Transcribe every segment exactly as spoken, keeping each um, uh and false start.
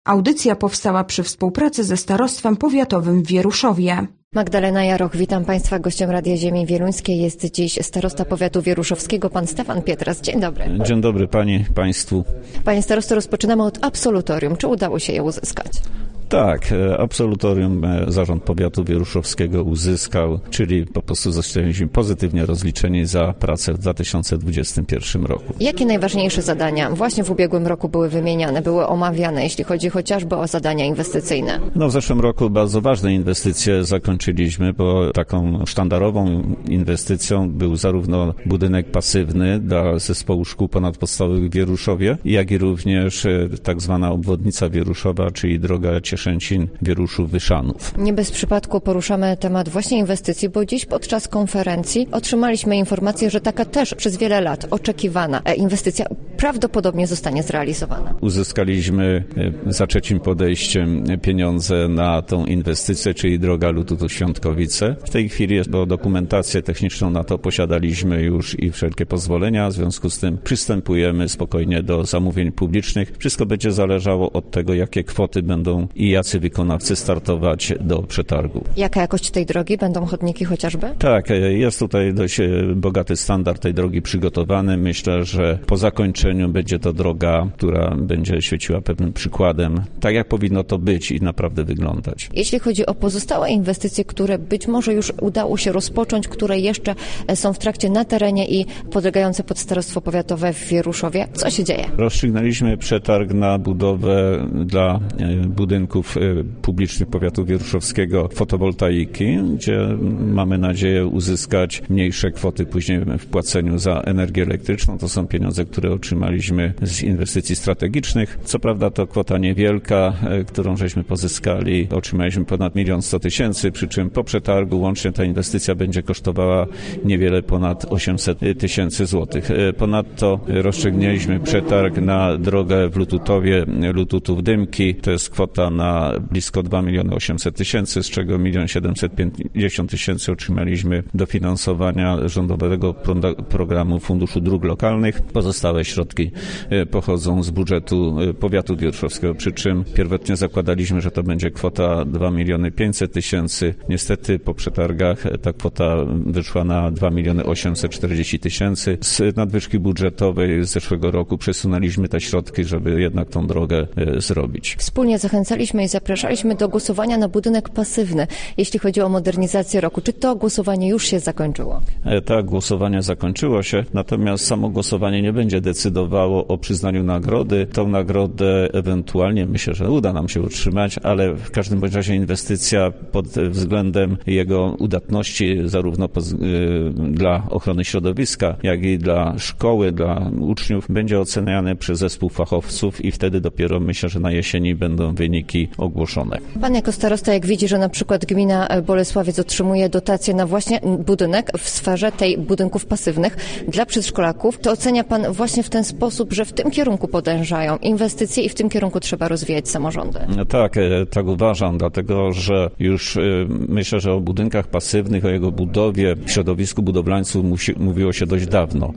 Audycja powstała przy współpracy ze Starostwem Powiatowym w Wieruszowie. Magdalena Jaroch, witam Państwa. Gościem Radia Ziemi Wieluńskiej jest dziś starosta powiatu wieruszowskiego, pan Stefan Pietras. Dzień dobry. Dzień dobry Pani, Państwu. Panie starosto, rozpoczynamy od absolutorium. Czy udało się je uzyskać? Tak, absolutorium Zarząd Powiatu Wieruszowskiego uzyskał, czyli po prostu zostaliśmy pozytywnie rozliczeni za pracę w dwa tysiące dwudziestym pierwszym roku. Jakie najważniejsze zadania właśnie w ubiegłym roku były wymieniane, były omawiane, jeśli chodzi chociażby o zadania inwestycyjne? No w zeszłym roku bardzo ważne inwestycje zakończyliśmy, bo taką sztandarową inwestycją był zarówno budynek pasywny dla zespołu szkół ponadpodstawowych w Wieruszowie, jak i również tak zwana obwodnica Wieruszowa, czyli droga Cieszęcin, Wieruszów, Wyszanów. Nie bez przypadku poruszamy temat właśnie inwestycji, bo dziś podczas konferencji otrzymaliśmy informację, że taka też przez wiele lat oczekiwana inwestycja prawdopodobnie zostanie zrealizowana. Uzyskaliśmy za trzecim podejściem pieniądze na tą inwestycję, czyli droga Lututu-Świątkowice. W tej chwili jest, bo dokumentację techniczną na to posiadaliśmy już i wszelkie pozwolenia, w związku z tym przystępujemy spokojnie do zamówień publicznych. Wszystko będzie zależało od tego, jakie kwoty będą i jacy wykonawcy startować do przetargu. Jaka jakość tej drogi? Będą chodniki chociażby? Tak, jest tutaj dość bogaty standard tej drogi przygotowany. Myślę, że po zakończeniu będzie to droga, która będzie świeciła pewnym przykładem, tak jak powinno to być i naprawdę wyglądać. Jeśli chodzi o pozostałe inwestycje, które być może już udało się rozpocząć, które jeszcze są w trakcie na terenie i podlegające pod Starostwo Powiatowe w Wieruszowie, co się dzieje? Rozstrzygnęliśmy przetarg na budowę dla budynków publicznych powiatu wieruszowskiego fotowoltaiki, gdzie mamy nadzieję uzyskać mniejsze kwoty później w płaceniu za energię elektryczną. To są pieniądze, które otrzymaliśmy z inwestycji strategicznych. Co prawda to kwota niewielka, którą żeśmy pozyskali. Otrzymaliśmy ponad milion sto tysięcy, przy czym po przetargu łącznie ta inwestycja będzie kosztowała niewiele ponad osiemset tysięcy złotych. Ponadto rozstrzygnęliśmy przetarg na drogę w Lututowie, Lututów-Dymki. To jest kwota na blisko dwa miliony osiemset tysięcy, z czego milion siedemset pięćdziesiąt tysięcy otrzymaliśmy dofinansowania rządowego pro- programu Funduszu Dróg Lokalnych. Pozostałe środki pochodzą z budżetu powiatu wieruszowskiego, przy czym pierwotnie zakładaliśmy, że to będzie kwota dwa miliony pięćset tysięcy. Niestety po przetargach ta kwota wyszła na dwa miliony osiemset czterdzieści tysięcy. Z nadwyżki budżetowej z zeszłego roku przesunęliśmy te środki, żeby jednak tą drogę zrobić. Wspólnie zachęcaliśmy i zapraszaliśmy do głosowania na budynek pasywny, jeśli chodzi o modernizację roku. Czy to głosowanie już się zakończyło? Tak, głosowanie zakończyło się, natomiast samo głosowanie nie będzie decydowało o przyznaniu nagrody. Tą nagrodę ewentualnie myślę, że uda nam się utrzymać, ale w każdym bądź razie inwestycja pod względem jego udatności zarówno po, yy, dla ochrony środowiska, jak i dla szkoły, dla uczniów będzie oceniane przez zespół fachowców i wtedy dopiero myślę, że na jesieni będą wyniki ogłoszone. Pan jako starosta, jak widzi, że na przykład gmina Bolesławiec otrzymuje dotację na właśnie budynek w sferze tej budynków pasywnych dla przedszkolaków, to ocenia pan właśnie w ten sposób, że w tym kierunku podążają inwestycje i w tym kierunku trzeba rozwijać samorządy? Tak, tak uważam, dlatego że już myślę, że o budynkach pasywnych, o jego budowie w środowisku budowlańców musi, mówiło się dość dawno.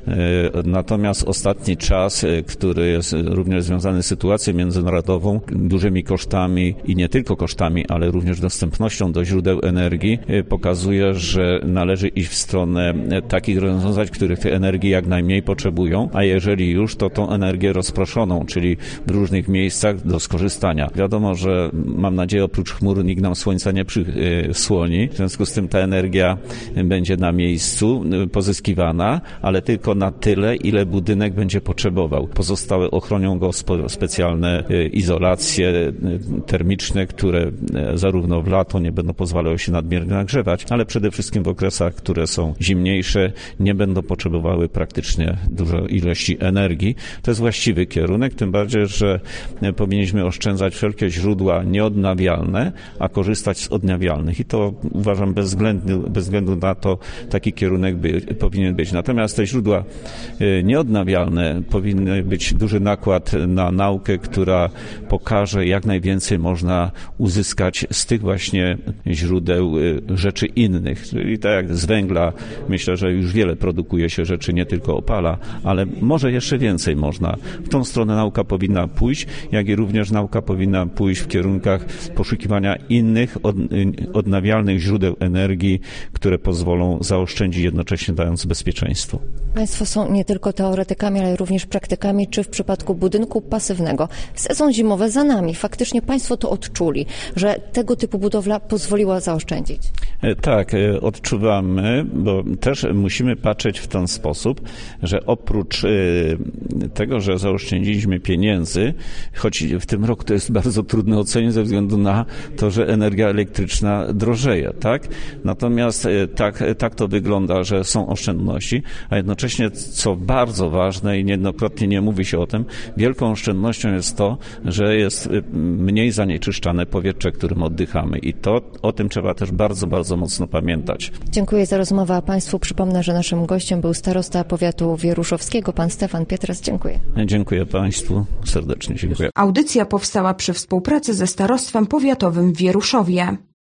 Natomiast ostatni czas, który jest również związany z sytuacją międzynarodową, dużymi kosztami i nie tylko kosztami, ale również dostępnością do źródeł energii, pokazuje, że należy iść w stronę takich rozwiązań, których tej energii jak najmniej potrzebują, a jeżeli już, to tą energię rozproszoną, czyli w różnych miejscach do skorzystania. Wiadomo, że mam nadzieję, oprócz chmur nikt nam słońca nie przysłoni, w związku z tym ta energia będzie na miejscu pozyskiwana, ale tylko na tyle, ile budynek będzie potrzebował. Pozostałe ochronią go specjalne izolacje termiczne, które zarówno w lato nie będą pozwalały się nadmiernie nagrzewać, ale przede wszystkim w okresach, które są zimniejsze, nie będą potrzebowały praktycznie dużej ilości energii. To jest właściwy kierunek, tym bardziej, że powinniśmy oszczędzać wszelkie źródła nieodnawialne, a korzystać z odnawialnych. I to uważam bez względu, bez względu na to taki kierunek by, powinien być. Natomiast te źródła nieodnawialne powinny być duży nakład na naukę, która pokaże, jak najwięcej można uzyskać z tych właśnie źródeł rzeczy innych. Czyli tak jak z węgla, myślę, że już wiele produkuje się rzeczy, nie tylko opala, ale może jeszcze więcej można. W tą stronę nauka powinna pójść, jak i również nauka powinna pójść w kierunkach poszukiwania innych od, odnawialnych źródeł energii, które pozwolą zaoszczędzić, jednocześnie dając bezpieczeństwo. Państwo są nie tylko teoretykami, ale również praktykami. Czy w przypadku budynku pasywnego sezon zimowy za nami, faktycznie Państwo to odczuli, że tego typu budowla pozwoliła zaoszczędzić? Tak, odczuwamy, bo też musimy patrzeć w ten sposób, że oprócz tego, że zaoszczędziliśmy pieniędzy, choć w tym roku to jest bardzo trudno ocenić ze względu na to, że energia elektryczna drożeje, tak? Natomiast tak, tak to wygląda, że są oszczędności, a jednocześnie, co bardzo ważne i niejednokrotnie nie mówi się o tym, wielką oszczędnością jest to, że jest mniej zanieczyszczane powietrze, którym oddychamy i to o tym trzeba też bardzo, bardzo mocno pamiętać. Dziękuję za rozmowę, a Państwu przypomnę, że naszym gościem był starosta powiatu wieruszowskiego, pan Stefan Pietras. Dziękuję. Dziękuję Państwu, serdecznie dziękuję. Audycja powstała przy współpracy ze Starostwem Powiatowym w Wieruszowie.